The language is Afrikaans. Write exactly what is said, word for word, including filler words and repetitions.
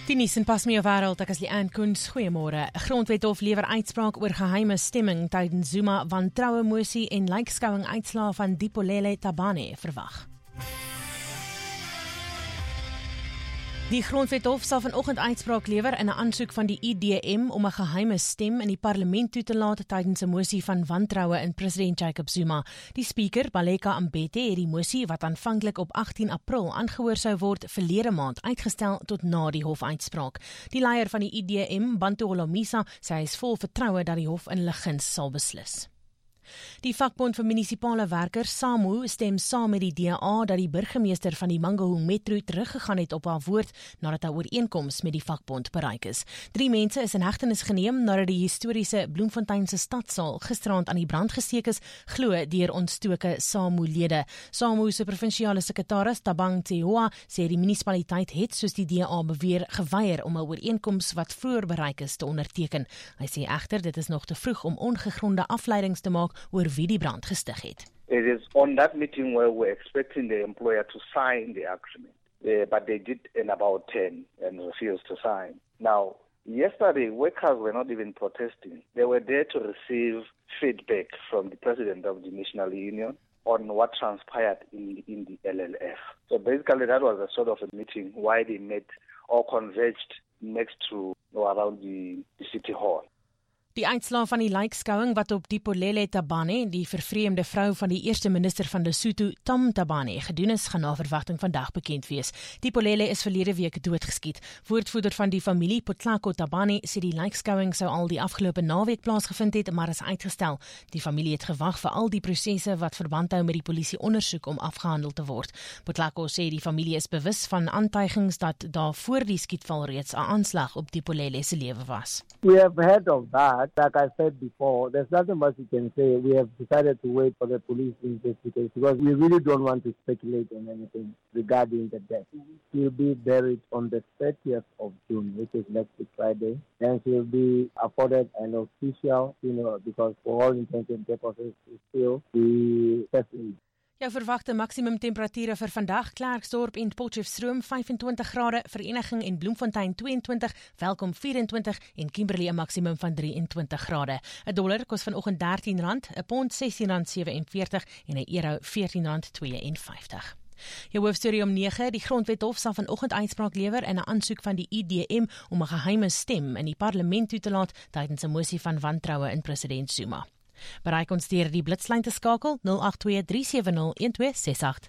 Die nuus in Pas Mee Wêreld, ek is Leanne Koens, goeiemôre. 'n Grondwethof lewer uitspraak oor geheime stemming tydens Zuma wantroue mosie en lijkskouing uitslae van Dipolele Tabane verwag. Die Grondwethof sal vanoggend uitspraak lewer in 'n aansoek van die I D M om 'n geheime stem in die parlement toe te laat tydens 'n mosie van wantroue in president Jacob Zuma. Die spreker, Baleka Mbete, het die mosie wat aanvanklik op agtien April aangehoor sou word, verlede maand uitgestel tot na die hofuitspraak. Die leier van die I D M, Bantu Holomisa, sê hy is vol vertroue dat die hof in hulle guns sal beslis. Die vakbond vir munisipale werkers, SAMWU, stem saam met die D A dat die burgemeester van die Mangaung Metro teruggegaan het op haar woord nadat 'n ooreenkoms met die vakbond bereik is. Drie mense is in hegtenis geneem nadat die historiese Bloemfontein se stadsaal gisterand aan die brand gesteek is, glo deur ontstoke SAMWU-lede. SAMWU se provinsiale sekretaris, Tabang Tehoa, sê die munisipaliteit het, soos die D A beweer, geweier om 'n ooreenkoms wat vroeër bereik is te onderteken. Hy sê egter dit is nog te vroeg om ongegronde afleidings te maak oor wie die brand gestig het. It is on that meeting where we're expecting the employer to sign the agreement, uh, but they did in about ten and refused to sign. Now, yesterday, workers were not even protesting. They were there to receive feedback from the president of the National Union on what transpired in, in the L L F. So basically, that was a sort of a meeting why they met or converged next to or around the, the city hall. Die uitslae van die lijkskouing wat op Dipolele Tabane, die vervreemde vrou van die eerste minister van Lesotho, Tom Tabane, gedoen is, gaan na verwagting vandag bekend wees. Dipolele is verlede week doodgeskiet. Woordvoerder van die familie, Potlako Tabane, sê die lijkskouing sou al die afgelope naweek plaasgevind het, maar is uitgestel. Die familie het gewag vir al die prosesse wat verband hou met die polisie ondersoek om afgehandel te word. Potlako sê die familie is bewus van aantuigings dat daar voor die skietval reeds 'n aanslag op Dipolele se lewe was. We have heard of that. Like I said before, there's nothing much we can say. We have decided to wait for the police investigation because we really don't want to speculate on anything regarding the death. She'll be buried on the thirtieth of June, which is next week Friday. Then she'll be afforded an official, you know, because for all intents and purposes, it's still the first aid. Jou verwagte maksimum temperature vir vandag, Klerksdorp en Potchefstroom vyfentwintig grade, Vereniging en Bloemfontein tweeëntwintig, Welkom vyfentwintig en Kimberley 'n maksimum van drieëntwintig grade. 'n Dollar kos vanoggend dertien rand, 'n pond sestien rand sewenveertig en 'n euro veertien rand tweeënvyftig. Jou hoofstorie om nege, die Grondwethof sal vanoggend uitspraak lewer in 'n aansoek van die I D M om 'n geheime stem in die parlement toe te laat tydens 'n mosie van wantroue in president Zuma. Bereik ons deur die blitslyn te skakel nul agt twee drie sewe nul een twee ses agt.